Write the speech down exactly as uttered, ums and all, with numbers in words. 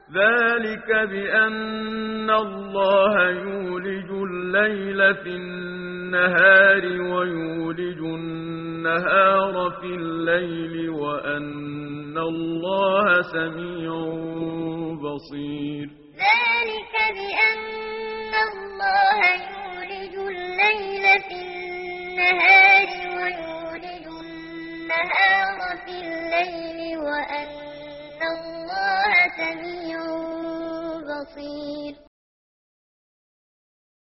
ذلك بأن الله يولج الليل في النهار ويولج النهار في الليل وأن الله سميع بصير. ذلك بأن الله يولج الليل في النهار ويولج النهار في الليل وأن الله سميع بصير.